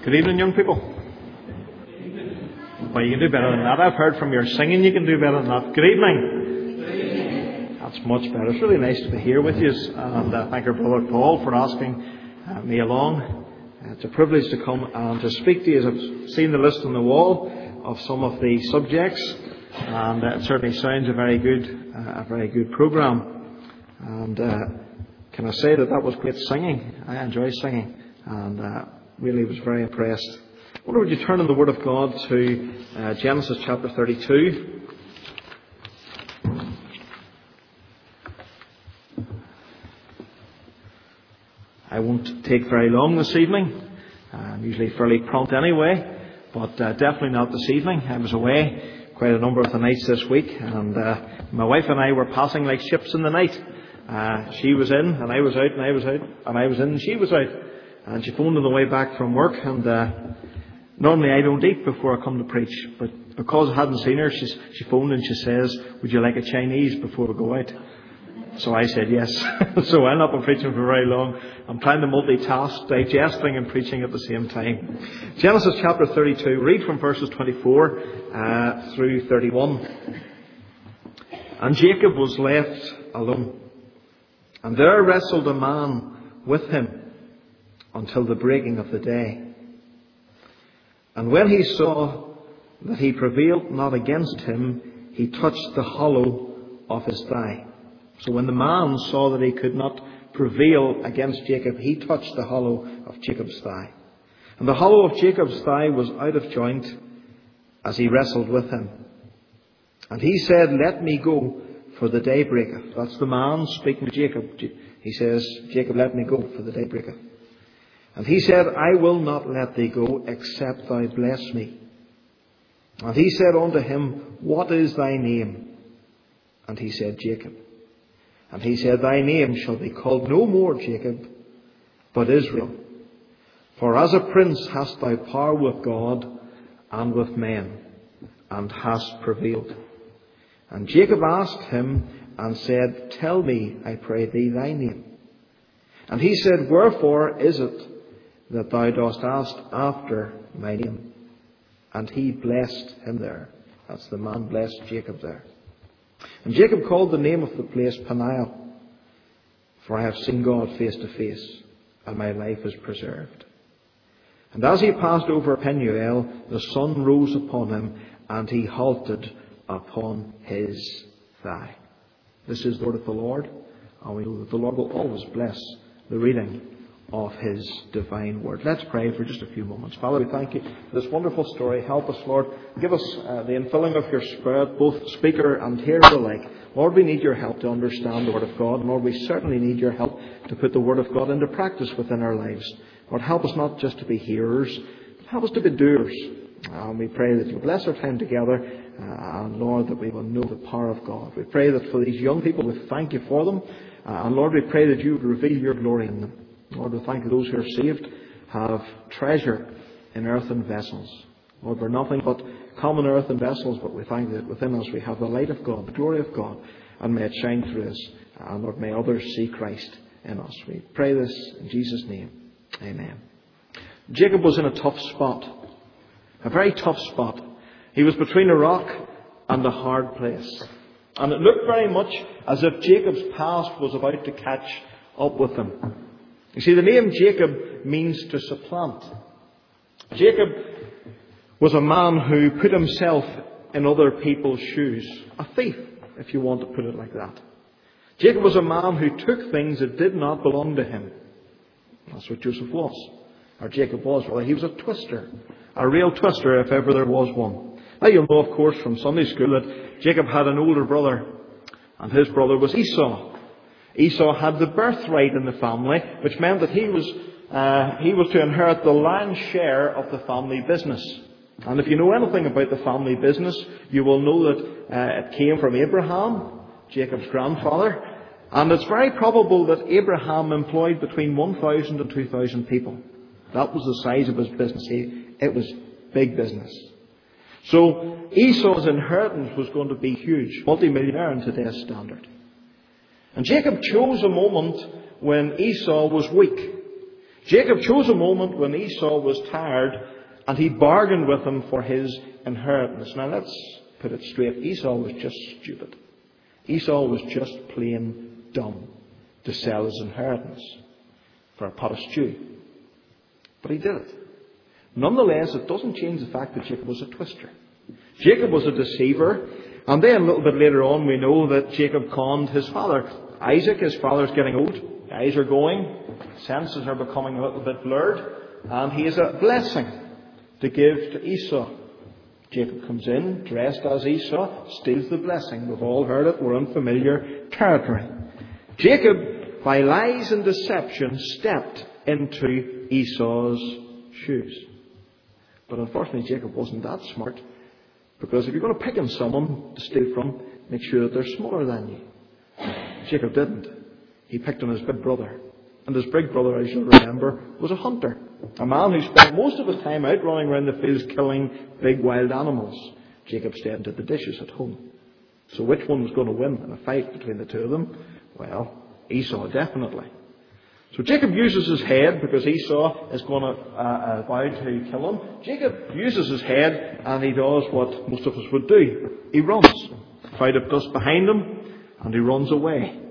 Good evening, young people. Well, you can do better than that. I've heard from your singing you can do better than that. Good evening. That's much better. It's really nice to be here with you. And thank our brother Paul for asking me along. It's a privilege to come and to speak to you. As I've seen the list on the wall of some of the subjects, and it certainly sounds a very good programme. And can I say that was great singing? I enjoy singing, and really was very impressed. I wonder, would you turn in the Word of God to Genesis chapter 32. I won't take very long this evening. I'm usually fairly prompt anyway, but definitely not this evening. I was away quite a number of the nights this week, and my wife and I were passing like ships in the night. She was in, and I was out, and I was out, and I was in, and she was out. And she phoned on the way back from work, and normally I don't eat before I come to preach, but because I hadn't seen her, she phoned and she says, "Would you like a Chinese before we go out?" So I said yes. So I'll not be preaching for very long. I'm trying to multitask, digesting and preaching at the same time. Genesis chapter 32, read from verses 24 through 31. And Jacob was left alone, and there wrestled a man with him until the breaking of the day. And when he saw that he prevailed not against him, he touched the hollow of his thigh. So when the man saw that he could not prevail against Jacob, he touched the hollow of Jacob's thigh. And the hollow of Jacob's thigh was out of joint as he wrestled with him. And he said, "Let me go, for the day breaketh." That's the man speaking to Jacob. He says, "Jacob, let me go, for the day breaketh." And he said, "I will not let thee go, except thou bless me." And he said unto him, "What is thy name?" And he said, "Jacob." And he said, "Thy name shall be called no more Jacob, but Israel. For as a prince hast thou power with God and with men, and hast prevailed." And Jacob asked him and said, "Tell me, I pray thee, thy name." And he said, "Wherefore is it that thou dost ask after my name?" And he blessed him there. That's the man blessed Jacob there. And Jacob called the name of the place Peniel, for I have seen God face to face, and my life is preserved. And as he passed over Peniel, the sun rose upon him, and he halted upon his thigh. This is the word of the Lord, and we know that the Lord will always bless the reading of His divine word. Let's pray for just a few moments. Father, we thank you for this wonderful story. Help us, Lord. Give us the infilling of your Spirit, both speaker and hearer alike. Lord, we need your help to understand the word of God. And Lord, we certainly need your help to put the word of God into practice within our lives. Lord, help us not just to be hearers, but help us to be doers. And we pray that you'll bless our time together, and Lord, that we will know the power of God. We pray that for these young people, we thank you for them. And Lord, we pray that you would reveal your glory in them. Lord, we thank you those who are saved have treasure in earthen vessels. Lord, we're nothing but common earthen vessels, but we thank you that within us we have the light of God, the glory of God, and may it shine through us. And Lord, may others see Christ in us. We pray this in Jesus' name. Amen. Jacob was in a tough spot. A very tough spot. He was between a rock and a hard place. And it looked very much as if Jacob's past was about to catch up with him. You see, the name Jacob means to supplant. Jacob was a man who put himself in other people's shoes. A thief, if you want to put it like that. Jacob was a man who took things that did not belong to him. That's what Joseph was. Or Jacob was, rather. He was a twister. A real twister, if ever there was one. Now you'll know, of course, from Sunday school that Jacob had an older brother. And his brother was Esau. Esau had the birthright in the family, which meant that he was to inherit the lion's share of the family business. And if you know anything about the family business, you will know that it came from Abraham, Jacob's grandfather. And it's very probable that Abraham employed between 1,000 and 2,000 people. That was the size of his business. It was big business. So Esau's inheritance was going to be huge, multi-millionaire in today's standard. And Jacob chose a moment when Esau was weak. Jacob chose a moment when Esau was tired, and he bargained with him for his inheritance. Now let's put it straight. Esau was just stupid. Esau was just plain dumb to sell his inheritance for a pot of stew. But he did it. Nonetheless, it doesn't change the fact that Jacob was a twister. Jacob was a deceiver. And then a little bit later on we know that Jacob conned his father. Isaac, his father's getting old. The eyes are going. Senses are becoming a little bit blurred. And he has a blessing to give to Esau. Jacob comes in, dressed as Esau, steals the blessing. We've all heard it. We're in familiar territory. Jacob, by lies and deception, stepped into Esau's shoes. But unfortunately, Jacob wasn't that smart. Because if you're going to pick on someone to steal from, make sure that they're smaller than you. Jacob didn't. He picked on his big brother. And his big brother, as you'll remember, was a hunter. A man who spent most of his time out running around the fields killing big wild animals. Jacob stayed and did the dishes at home. So which one was going to win in a fight between the two of them? Well, Esau definitely. So Jacob uses his head because Esau is going to vow to kill him. Jacob uses his head and he does what most of us would do. He runs. A cloud of dust behind him and he runs away.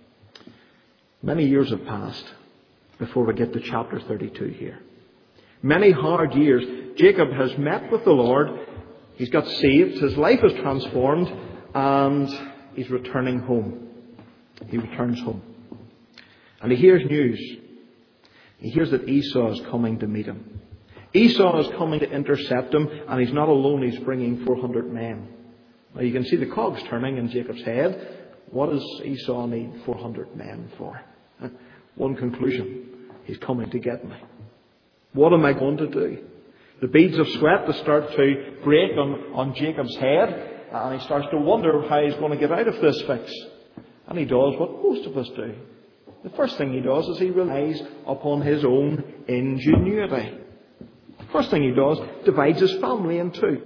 Many years have passed before we get to chapter 32 here. Many hard years. Jacob has met with the Lord. He's got saved. His life is transformed and he's returning home. He returns home. And he hears news. He hears that Esau is coming to meet him. Esau is coming to intercept him, and he's not alone, he's bringing 400 men. Now you can see the cogs turning in Jacob's head. What does Esau need 400 men for? One conclusion. He's coming to get me. What am I going to do? The beads of sweat start to break on Jacob's head, and he starts to wonder how he's going to get out of this fix. And he does what most of us do. The first thing he does is he relies upon his own ingenuity. The first thing he does, divides his family in two.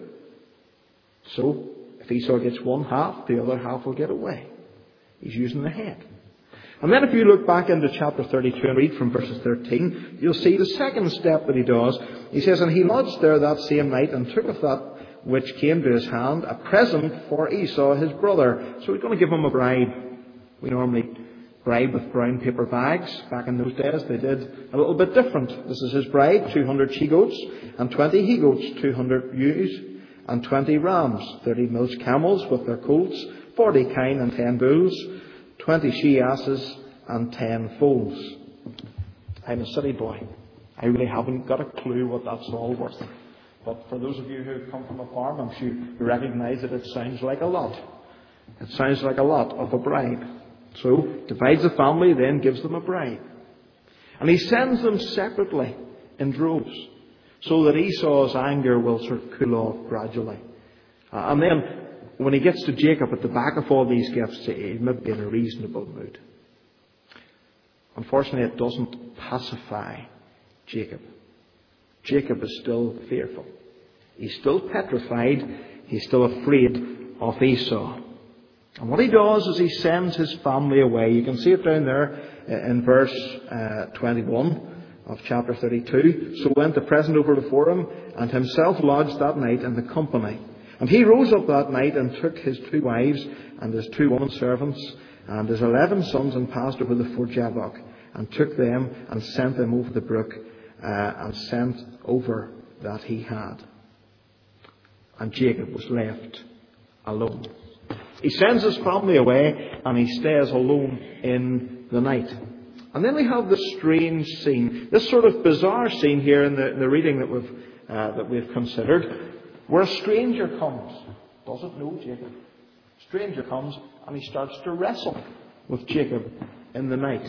So, if Esau gets one half, the other half will get away. He's using the head. And then if you look back into chapter 32 and read from verses 13, you'll see the second step that he does. He says, and he lodged there that same night and took of that which came to his hand a present for Esau his brother. So he's going to give him a bribe. We normally bribe with brown paper bags. Back in those days they did a little bit different. This is his bribe, 200 she-goats and 20 he-goats, 200 ewes and 20 rams, 30 milch camels with their colts, 40 kine and 10 bulls, 20 she-asses and 10 foals. I'm a city boy. I really haven't got a clue what that's all worth. But for those of you who come from a farm, I'm sure you recognise that it sounds like a lot. It sounds like a lot of a bribe. So, divides the family, then gives them a bribe. And he sends them separately in droves, so that Esau's anger will sort of cool off gradually. And then, when he gets to Jacob at the back of all these gifts, he may be in a reasonable mood. Unfortunately, it doesn't pacify Jacob. Jacob is still fearful. He's still petrified. He's still afraid of Esau. And what he does is he sends his family away. You can see it down there in verse 21 of chapter 32. So went the present over before him, and himself lodged that night in the company. And he rose up that night and took his 2 wives and his 2 women servants and his 11 sons and passed over the ford Jabbok and took them and sent them over the brook and sent over that he had. And Jacob was left alone. He sends his family away and he stays alone in the night. And then we have this strange scene, this sort of bizarre scene here in the reading that we've considered, where a stranger comes. Doesn't know Jacob. Stranger comes and he starts to wrestle with Jacob in the night.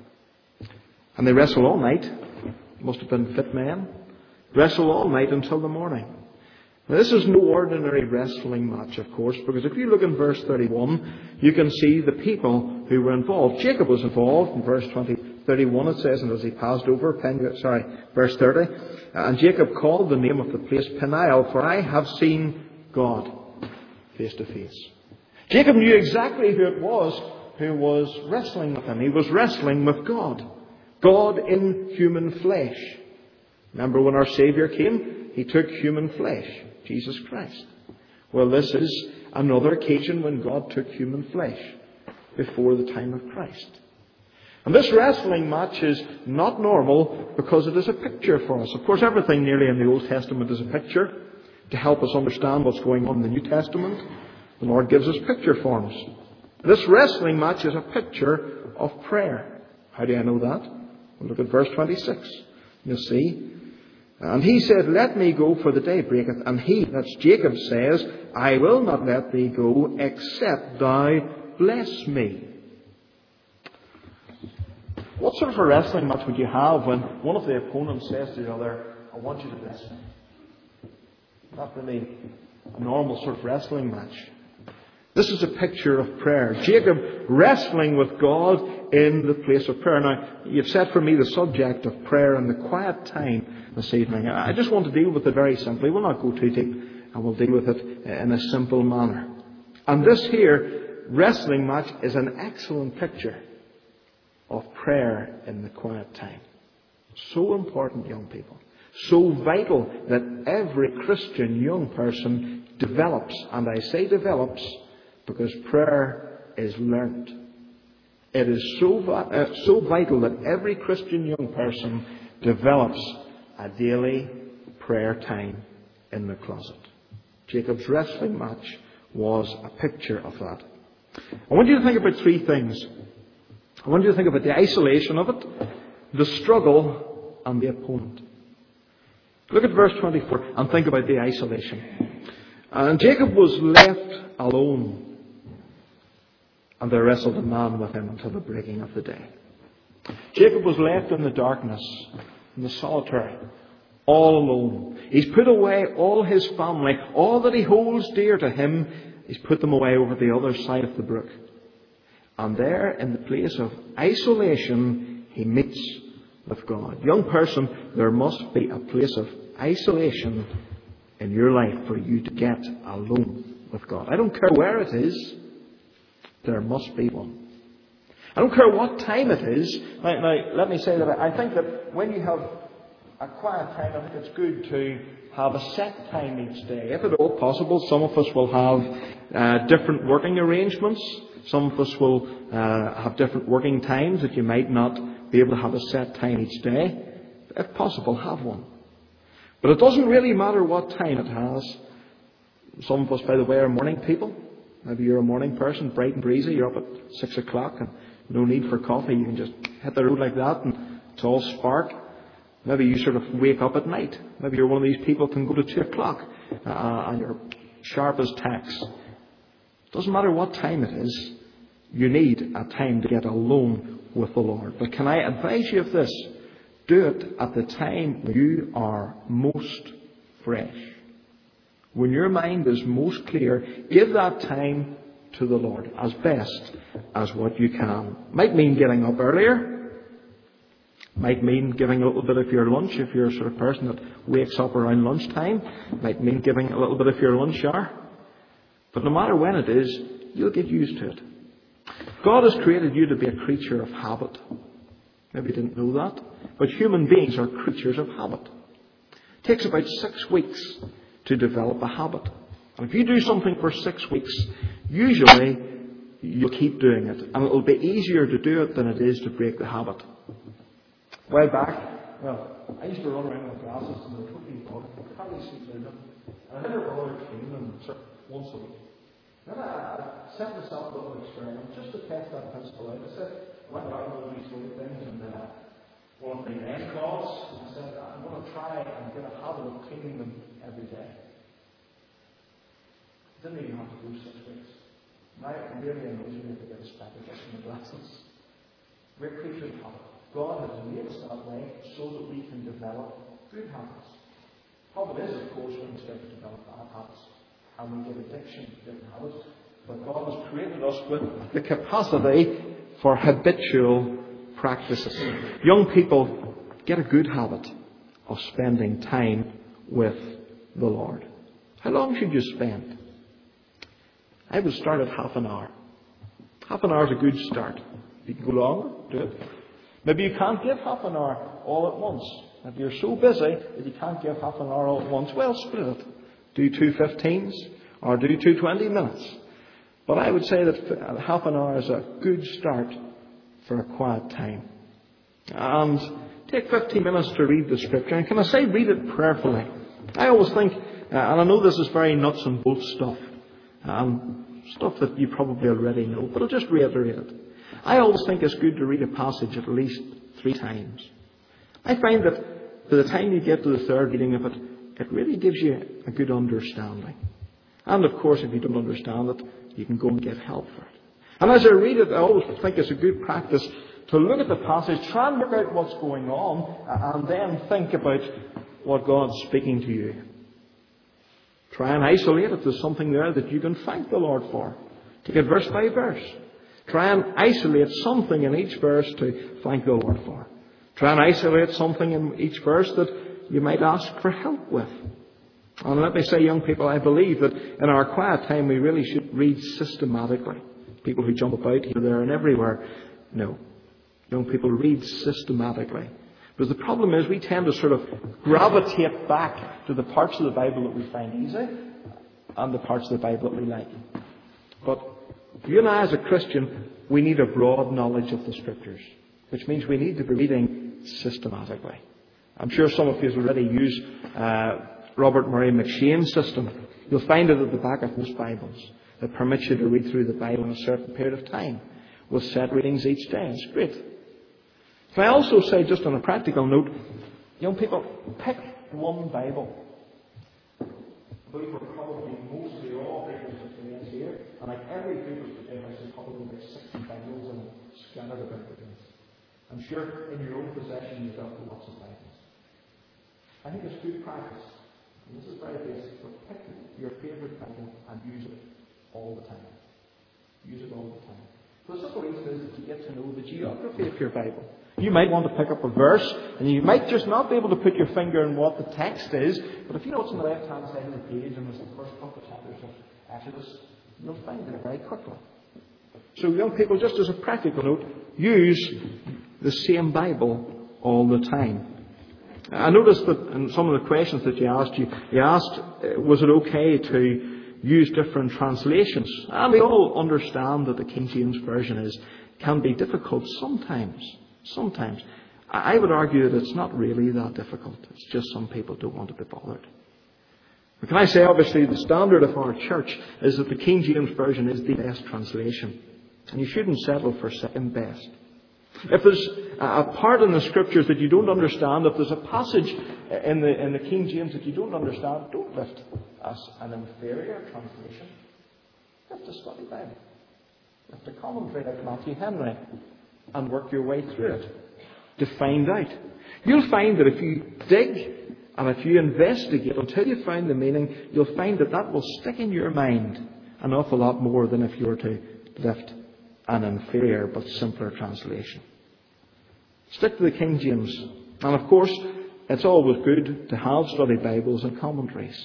And they wrestle all night. Must have been fit men. Wrestle all night until the morning. Now, this is no ordinary wrestling match, of course, because if you look in verse 31, you can see the people who were involved. Jacob was involved in verse 31. It says, and as he passed over, verse 30, and Jacob called the name of the place Peniel, for I have seen God face to face. Jacob knew exactly who it was who was wrestling with him. He was wrestling with God. God in human flesh. Remember when our Saviour came, He took human flesh, Jesus Christ. Well, this is another occasion when God took human flesh before the time of Christ. And this wrestling match is not normal because it is a picture for us. Of course, everything nearly in the Old Testament is a picture to help us understand what's going on in the New Testament. The Lord gives us picture forms. This wrestling match is a picture of prayer. How do I know that? Well, look at verse 26. You'll see. And he said, "Let me go, for the day breaketh." And he, that's Jacob, says, "I will not let thee go, except thou bless me." What sort of a wrestling match would you have when one of the opponents says to the other, "I want you to bless me"? Not really a normal sort of wrestling match. This is a picture of prayer. Jacob wrestling with God in the place of prayer. Now, you've set for me the subject of prayer and the quiet time this evening. I just want to deal with it very simply. We'll not go too deep, and we'll deal with it in a simple manner. And this here wrestling match is an excellent picture of prayer in the quiet time. So important, young people. So vital that every Christian young person develops. And I say develops because prayer is learnt. It is so vital that every Christian young person develops a daily prayer time in the closet. Jacob's wrestling match was a picture of that. I want you to think about three things. I want you to think about the isolation of it, the struggle, and the opponent. Look at verse 24 and think about the isolation. And Jacob was left alone, and there wrestled a man with him until the breaking of the day. Jacob was left in the darkness, in the solitary, all alone. He's put away all his family, all that he holds dear to him. He's put them away over the other side of the brook. And there, in the place of isolation, he meets with God. Young person, there must be a place of isolation in your life for you to get alone with God. I don't care where it is, there must be one. I don't care what time it is. Now, let me say that I think that when you have a quiet time, I think it's good to have a set time each day. If at all possible, some of us will have different working arrangements. Some of us will have different working times that you might not be able to have a set time each day. If possible, have one. But it doesn't really matter what time it has. Some of us, by the way, are morning people. Maybe you're a morning person, bright and breezy. You're up at 6 o'clock and no need for coffee. You can just hit the road like that and it's all spark. Maybe you sort of wake up at night. Maybe you're one of these people who can go to 2 o'clock and you're sharp as tacks. It doesn't matter what time it is. You need a time to get alone with the Lord. But can I advise you of this? Do it at the time when you are most fresh. When your mind is most clear, give that time to the Lord as best as what you can. Might mean getting up earlier. Might mean giving a little bit of your lunch if you're a sort of person that wakes up around lunchtime. Might mean giving a little bit of your lunch hour. But no matter when it is, you'll get used to it. God has created you to be a creature of habit. Maybe you didn't know that. But human beings are creatures of habit. It takes about 6 weeks to develop a habit. And if you do something for 6 weeks, usually you'll keep doing it. And it'll be easier to do it than it is to break the habit. A while back, I used to run around with glasses and they were totally bug. I can't really see through them. And I had a brother clean them once a week. Then I set myself a little experiment just to test that principle out. I said, I went around all these little things and one of the end calls. I said, I'm going to try and get a habit of cleaning them every day. Didn't even have to do 6 weeks. Now it really annoys me to get a spectacles in the glasses. We're creatures of habit. God has made us that way so that we can develop good habits. Habit is, of course, when we start to develop bad habits. And we get addiction to different habits. But God has created us with the capacity for habitual practices. Young people, get a good habit of spending time with the Lord. How long should you spend? I would start at half an hour. Half an hour is a good start. If you can go longer, do it. Maybe you can't give half an hour all at once. If you're so busy that you can't give half an hour all at once, well, split it. Do 2 15s or do 2 20 minutes. But I would say that half an hour is a good start for a quiet time. And take 15 minutes to read the Scripture. And can I say, read it prayerfully. I always think, and I know this is very nuts and bolts stuff, stuff that you probably already know, but I'll just reiterate it. I always think it's good to read a passage at least 3 times. I find that by the time you get to the third reading of it, it really gives you a good understanding. And of course, if you don't understand it, you can go and get help for it. And as I read it, I always think it's a good practice to look at the passage, try and work out what's going on, and then think about what God's speaking to you. Try and isolate if there's something there that you can thank the Lord for. Take it verse by verse. Try and isolate something in each verse to thank the Lord for. Try and isolate something in each verse that you might ask for help with. And let me say, young people, I believe that in our quiet time we really should read systematically. People who jump about here, there and everywhere. No. Young people, read systematically. Because the problem is we tend to sort of gravitate back to the parts of the Bible that we find easy and the parts of the Bible that we like. But you and I as a Christian, we need a broad knowledge of the Scriptures, which means we need to be reading systematically. I'm sure some of you have already used Robert Murray McCheyne's system. You'll find it at the back of most Bibles. It permits you to read through the Bible in a certain period of time with set readings each day. It's great. Can I also say, just on a practical note, young people, pick one Bible. I believe we're probably mostly all Bibles today here, and like every Bible today, there's probably like 60 Bibles and scattered about the place. I'm sure in your own possession you've got lots of Bibles. I think it's good practice. And this is very basic, but pick your favourite Bible and use it all the time. Use it all the time. The simple reason is that you get to know the geography of your Bible. You might want to pick up a verse, and you might just not be able to put your finger on what the text is, but if you know it's on the left-hand side of the page and it's the first couple of chapters of Exodus, you'll find it very quickly. So young people, just as a practical note, use the same Bible all the time. I noticed that in some of the questions that you asked, was it okay to use different translations? And we all understand that the King James Version can be difficult sometimes. Sometimes. I would argue that it's not really that difficult. It's just some people don't want to be bothered. But can I say, obviously, the standard of our church is that the King James Version is the best translation. And you shouldn't settle for second best. If there's a part in the Scriptures that you don't understand, if there's a passage in the King James that you don't understand, don't lift as an inferior translation. Lift a study Bible. Lift a commentary like Matthew Henry and work your way through it to find out. You'll find that if you dig and if you investigate until you find the meaning, you'll find that will stick in your mind an awful lot more than if you were to lift an inferior but simpler translation. Stick to the King James. And of course, it's always good to have study Bibles and commentaries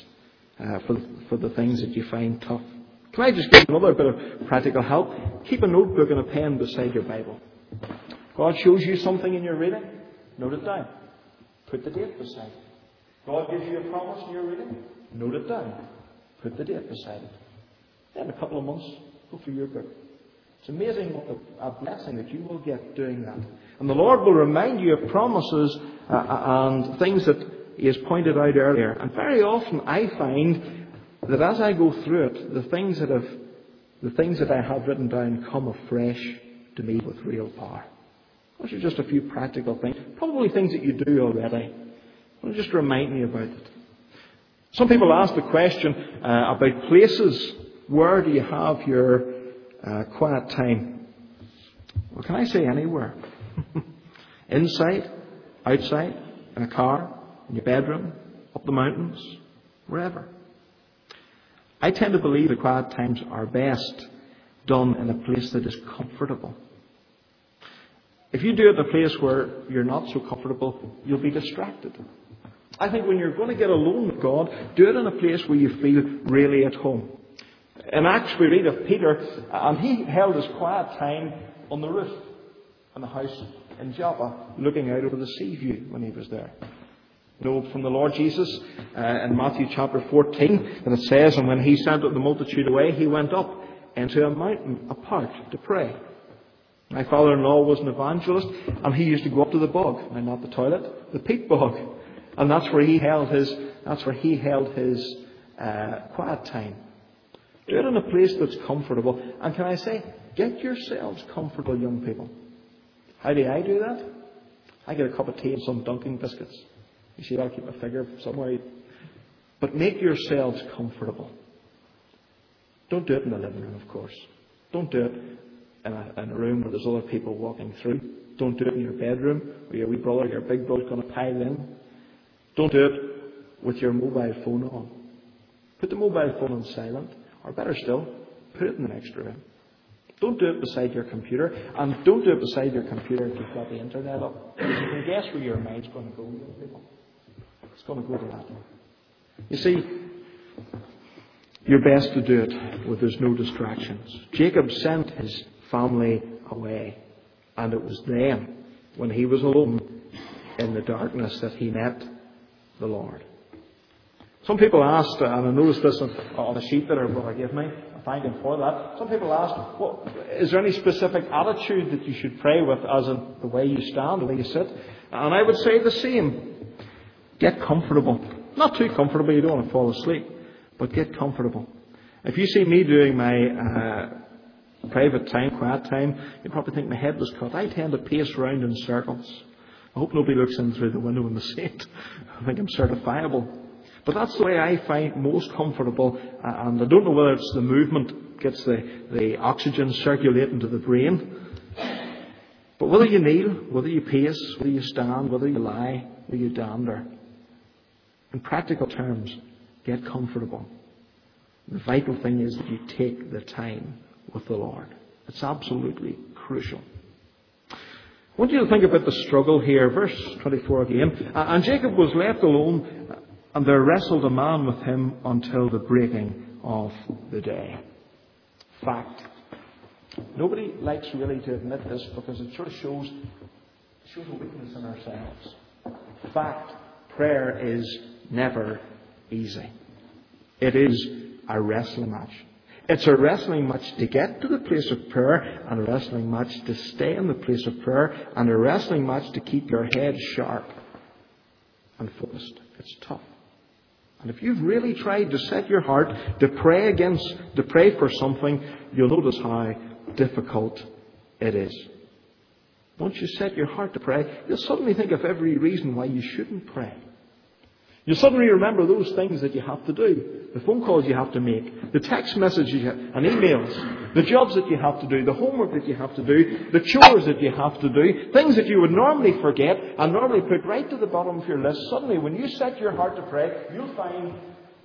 for the things that you find tough. Can I just give you another bit of practical help? Keep a notebook and a pen beside your Bible. God shows you something in your reading, note it down. Put the date beside it. God gives you a promise in your reading, note it down. Put the date beside it. Then in a couple of months, go through your book. It's amazing what a blessing that you will get doing that. And the Lord will remind you of promises and things that He has pointed out earlier. And very often I find that as I go through it, the things that I have written down come afresh to me with real power. Those are just a few practical things. Probably things that you do already. Well, just remind me about it. Some people ask the question about places. Where do you have your quiet time? Well, can I say anywhere? Inside, outside, in a car, in your bedroom, up the mountains, wherever. I tend to believe that quiet times are best done in a place that is comfortable. If you do it in a place where you're not so comfortable, you'll be distracted. I think when you're going to get alone with God, do it in a place where you feel really at home. In Acts we read of Peter, and he held his quiet time on the roof. in the house in Joppa, looking out over the sea view when he was there. You know from the Lord Jesus in Matthew chapter 14 that it says, and when he sent the multitude away, he went up into a mountain apart to pray. My father-in-law was an evangelist, and he used to go up to the bog, and not the toilet, the peat bog, and that's where he held his quiet time. Do it in a place that's comfortable. And can I say, get yourselves comfortable, young people. How do I do that? I get a cup of tea and some Dunkin' biscuits. You see, I'll keep my figure somewhere. But make yourselves comfortable. Don't do it in the living room, of course. Don't do it in a room where there's other people walking through. Don't do it in your bedroom where your wee brother, your big brother's going to pile in. Don't do it with your mobile phone on. Put the mobile phone on silent, or better still, put it in the next room. Don't do it beside your computer, and don't do it beside your computer if you've got the internet up. Because you can guess where your mind's going to go, young people. It's going to go to that. You see, you're best to do it where there's no distractions. Jacob sent his family away, and it was then, when he was alone in the darkness, that he met the Lord. Some people asked, and I noticed this on a sheet that our brother gave me, I thank him for that. Some people asked, well, is there any specific attitude that you should pray with, as in the way you stand, the way you sit? And I would say the same. Get comfortable. Not too comfortable, you don't want to fall asleep, but get comfortable. If you see me doing my private time, quiet time, you probably think my head was cut. I tend to pace around in circles. I hope nobody looks in through the window and they see it. I think I'm certifiable. But that's the way I find most comfortable. And I don't know whether it's the movement gets the oxygen circulating to the brain. But whether you kneel, whether you pace, whether you stand, whether you lie, whether you dander, in practical terms, get comfortable. The vital thing is that you take the time with the Lord. It's absolutely crucial. I want you to think about the struggle here. Verse 24 again. And Jacob was left alone, and there wrestled a man with him until the breaking of the day. Fact. Nobody likes really to admit this because it sort of shows a weakness in ourselves. Fact. Prayer is never easy. It is a wrestling match. It's a wrestling match to get to the place of prayer, and a wrestling match to stay in the place of prayer, and a wrestling match to keep your head sharp and focused. It's tough. And if you've really tried to set your heart to pray for something, you'll notice how difficult it is. Once you set your heart to pray, you'll suddenly think of every reason why you shouldn't pray. You'll suddenly remember those things that you have to do. The phone calls you have to make, the text messages and emails, the jobs that you have to do, the homework that you have to do, the chores that you have to do, things that you would normally forget and normally put right to the bottom of your list. Suddenly, when you set your heart to pray, you'll find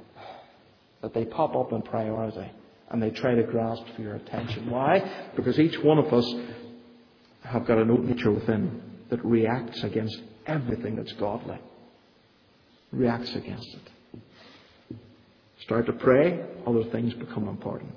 that they pop up in priority and they try to grasp for your attention. Why? Because each one of us have got an old nature within that reacts against everything that's godly. Reacts against it. Start to pray, other things become important.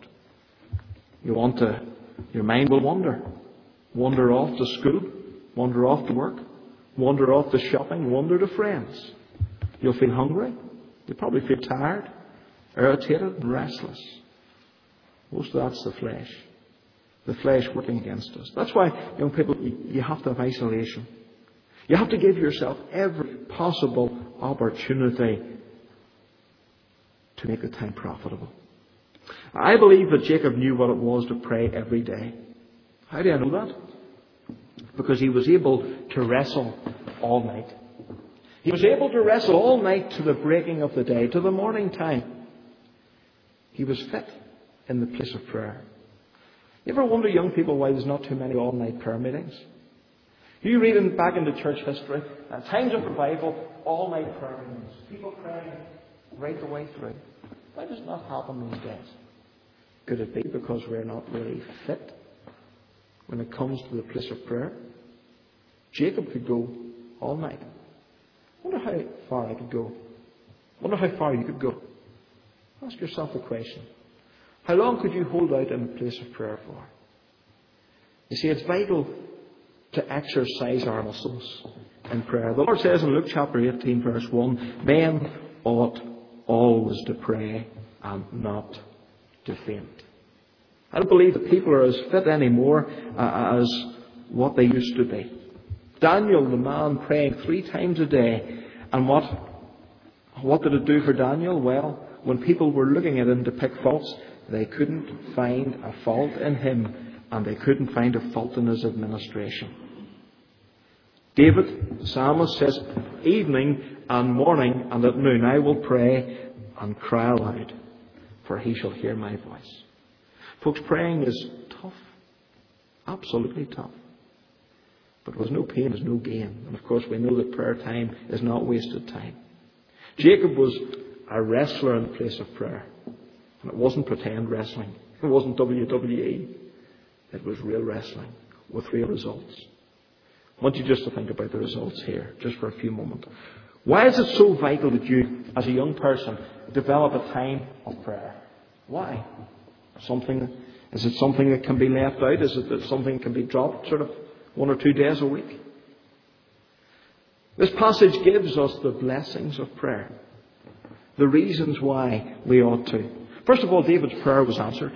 Your mind will wander. Wander off to school, wander off to work, wander off to shopping, wander to friends. You'll feel hungry. You'll probably feel tired, irritated and restless. Most of that's the flesh. The flesh working against us. That's why, young people, you have to have isolation. You have to give yourself every possible opportunity to make the time profitable. I believe that Jacob knew what it was to pray every day. How do I know that? Because he was able to wrestle all night. He was able to wrestle all night to the breaking of the day, to the morning time. He was fit in the place of prayer. You ever wonder, young people, why there's not too many all-night prayer meetings? You read back into church history, times of revival, all-night prayer meetings. People praying right the way through. Why does it not happen these days? Could it be because we're not really fit when it comes to the place of prayer? Jacob could go all night. I wonder how far I could go. I wonder how far you could go. Ask yourself the question. How long could you hold out in a place of prayer for? You see, it's vital to exercise our muscles in prayer. The Lord says in Luke chapter 18 verse 1, men ought always to pray and not to faint. I don't believe that people are as fit anymore as what they used to be. Daniel, the man praying 3 times a day, and what did it do for Daniel? Well, when people were looking at him to pick faults, they couldn't find a fault in him, and they couldn't find a fault in his administration. David, the psalmist, says, evening and morning and at noon I will pray and cry aloud, for he shall hear my voice. Folks, praying is tough. Absolutely tough. But with no pain is no gain. And of course we know that prayer time is not wasted time. Jacob was a wrestler in the place of prayer. And it wasn't pretend wrestling. It wasn't WWE. It was real wrestling with real results. I want you just to think about the results here, just for a few moments. Why is it so vital that you, as a young person, develop a time of prayer? Why? Is it something that can be left out? Is it that something can be dropped sort of 1 or 2 days a week? This passage gives us the blessings of prayer. The reasons why we ought to. First of all, Jacob's prayer was answered.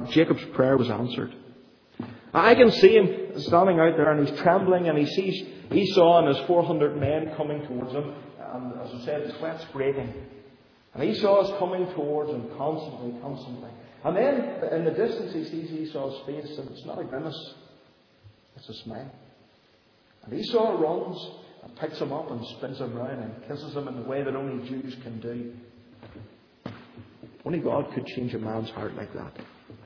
I can see him standing out there and he's trembling and he sees Esau and his 400 men coming towards him. And as I said, the sweat's breaking. And Esau is coming towards him constantly. And then in the distance he sees Esau's face, and it's not a grimace, it's a smile. And Esau runs and picks him up and spins him round and kisses him in the way that only Jews can do. Only God could change a man's heart like that.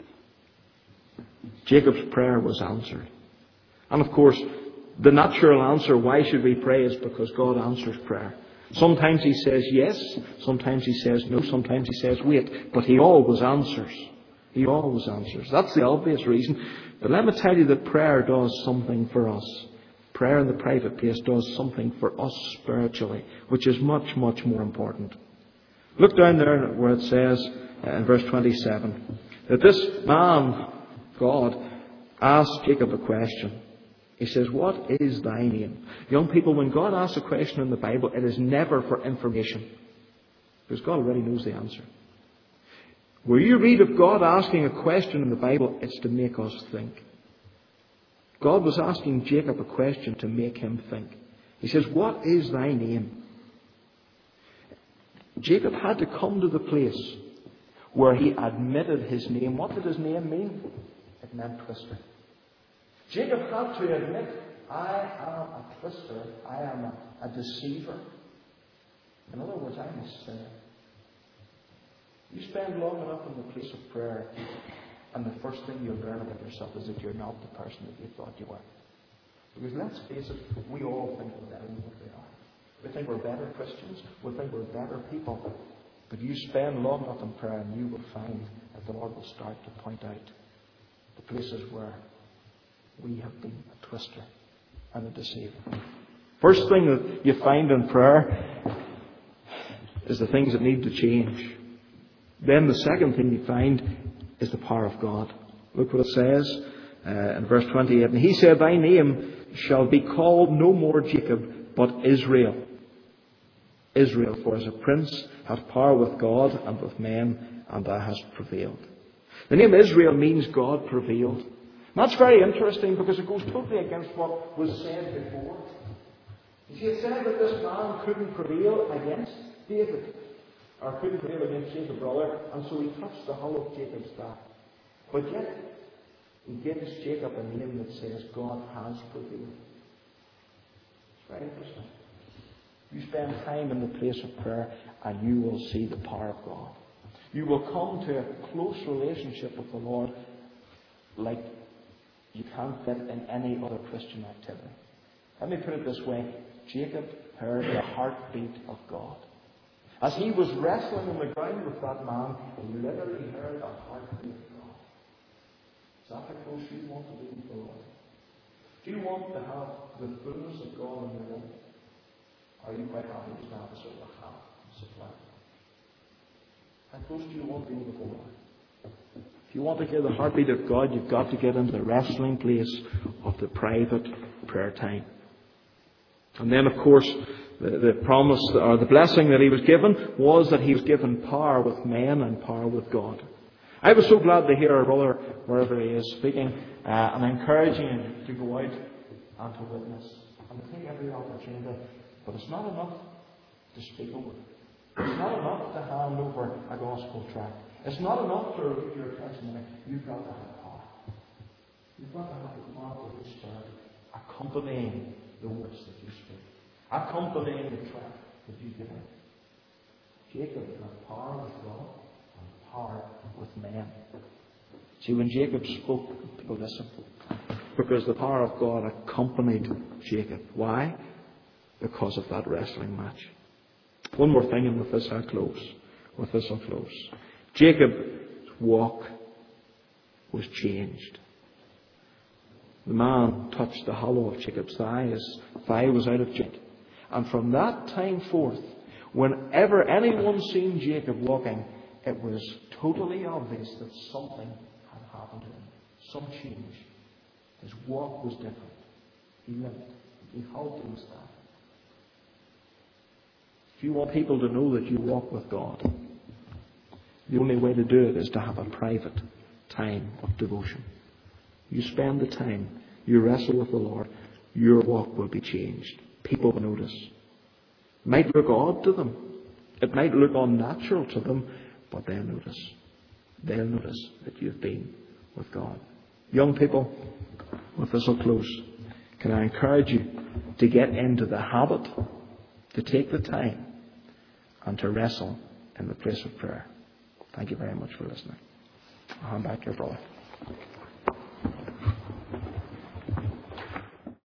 Jacob's prayer was answered. And of course, the natural answer, why should we pray, is because God answers prayer. Sometimes He says yes, sometimes He says no, sometimes He says wait, but He always answers. He always answers. That's the obvious reason. But let me tell you that prayer does something for us. Prayer in the private place does something for us spiritually, which is much, much more important. Look down there where it says in verse 27 that this man, God, asked Jacob a question. He says, what is thy name? Young people, when God asks a question in the Bible, it is never for information. Because God already knows the answer. Where you read of God asking a question in the Bible, it's to make us think. God was asking Jacob a question to make him think. He says, what is thy name? Jacob had to come to the place where he admitted his name. What did his name mean? It meant twister. Jacob had to admit, I am a twister. I am a deceiver. In other words, I'm a sinner. You spend long enough in the place of prayer, and the first thing you'll learn about yourself is that you're not the person that you thought you were. Because let's face it, we all think we're better than what we are. We think we're better Christians. We think we're better people. But you spend long enough in prayer and you will find that the Lord will start to point out the places where we have been a twister and a deceiver. First thing that you find in prayer is the things that need to change. Then the second thing you find is the power of God. Look what it says in verse 28. And he said, thy name shall be called no more Jacob, but Israel. Israel, for as a prince hath power with God and with men, and thou hast prevailed. The name Israel means God prevailed. And that's very interesting because it goes totally against what was said before. You see, it said that this man couldn't prevail against David, or couldn't prevail against Jacob's brother, and so he touched the hull of Jacob's back. But yet, he gives Jacob a name that says God has prevailed. It's very interesting. You spend time in the place of prayer and you will see the power of God. You will come to a close relationship with the Lord like you can't get in any other Christian activity. Let me put it this way. Jacob heard the heartbeat of God. As he was wrestling on the ground with that man, he literally heard the heartbeat of God. Is that how close you want to be with the Lord? Do you want to have the fullness of God in your life? Are you quite happy to have a sort of a half supply? How close do you want to be with the Lord? If you want to hear the heartbeat of God, you've got to get into the wrestling place of the private prayer time. And then, of course, the promise or the blessing that he was given was that he was given power with men and power with God. I was so glad to hear our brother, wherever he is, speaking and encouraging him to go out and to witness and to take every opportunity. But it's not enough to speak over it. It's not enough to hand over a gospel tract. It's not enough to read your testimony. You've got to have power. You've got to have the power of the Spirit accompanying the words that you speak, accompanying the tract that you give out. Jacob had power with God and power with men. See, when Jacob spoke, people listened. Because the power of God accompanied Jacob. Why? Because of that wrestling match. One more thing, and with this I'll close. Jacob's walk was changed. The man touched the hollow of Jacob's thigh. His thigh was out of joint. And from that time forth, whenever anyone seen Jacob walking, it was totally obvious that something had happened to him. Some change. His walk was different. He limped. He halted and staff. If you want people to know that you walk with God, the only way to do it is to have a private time of devotion. You spend the time, you wrestle with the Lord, your walk will be changed. People will notice. It might look odd to them. It might look unnatural to them, but they'll notice. They'll notice that you've been with God. Young people, with this I'll close. Can I encourage you to get into the habit, to take the time, and to wrestle in the place of prayer. Thank you very much for listening. I'll hand back to your brother.